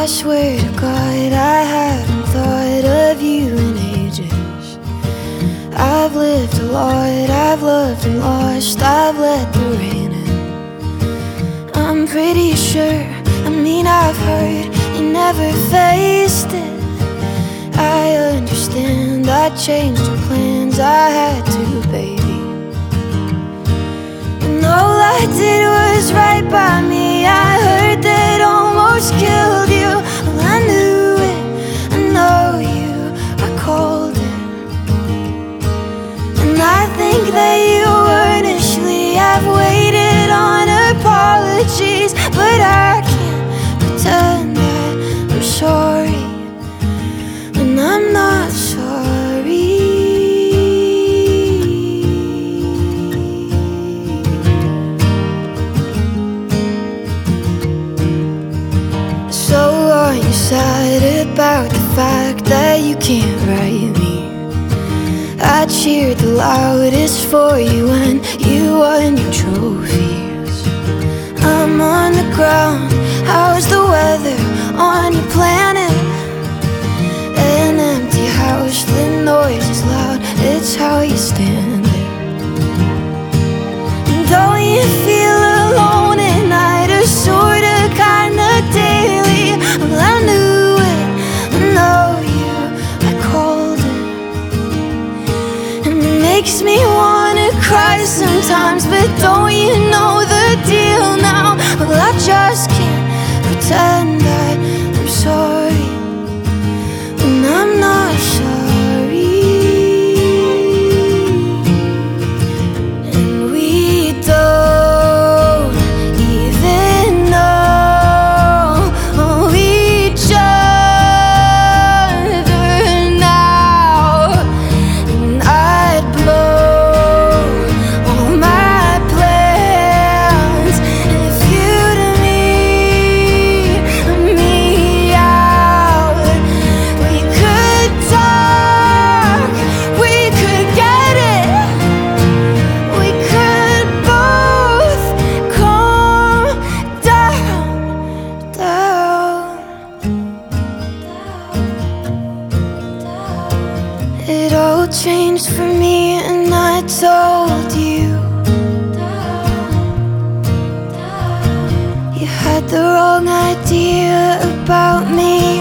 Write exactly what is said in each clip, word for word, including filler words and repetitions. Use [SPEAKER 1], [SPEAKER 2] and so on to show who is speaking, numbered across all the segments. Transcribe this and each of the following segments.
[SPEAKER 1] I swear to God, I haven't thought of you in ages. I've lived a lot, I've loved and lost, I've let the rain in. I'm pretty sure, I mean I've heard you never faced it. I understand, I changed your plans, I had to, baby. And all I did was right by me. I heard that almost killed you. Well, I knew it, I know you, I called it. And I think that you earnestly have waited on apologies, but I can't pretend that I'm sorry when I'm not sorry. So are you sad about the fact that you can't write me? I cheered the loudest for you when you won your trophies. I'm on the ground, how's the weather on your planet? An empty house, the noise is loud, it's how you stand it. Don't you feel alone at night, or sorta, kinda daily? Well, I knew it, I know you, I called it. And it makes me wanna cry sometimes, but don't you know the deal now? Well, I just can't pretend that I'm sorry when I'm not sorry. And we don't even know each other now. And I'd blow all my plans if you'd meet me out. We could talk, we could get it, we could both calm down, down, down. It all changed for me and I told you. You had the wrong idea about me,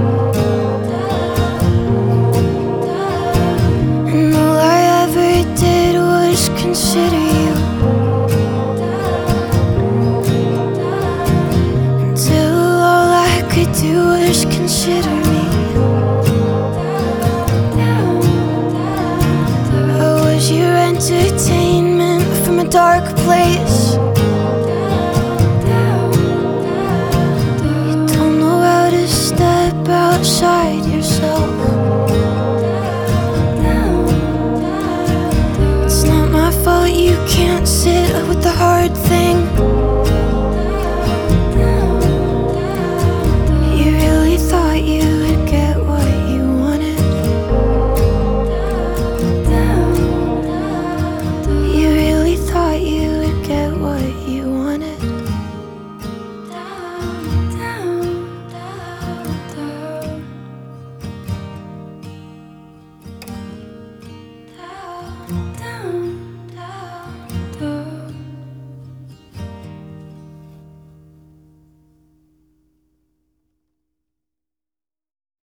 [SPEAKER 1] and all I ever did was consider you, until all I could do was consider me. I was your entertainment from a dark place. You don't know how to step outside yourself. It's not my fault you can't sit with the hard thing. You really thought you would get what you wanted. You really thought you would get what you wanted. Down, down, down.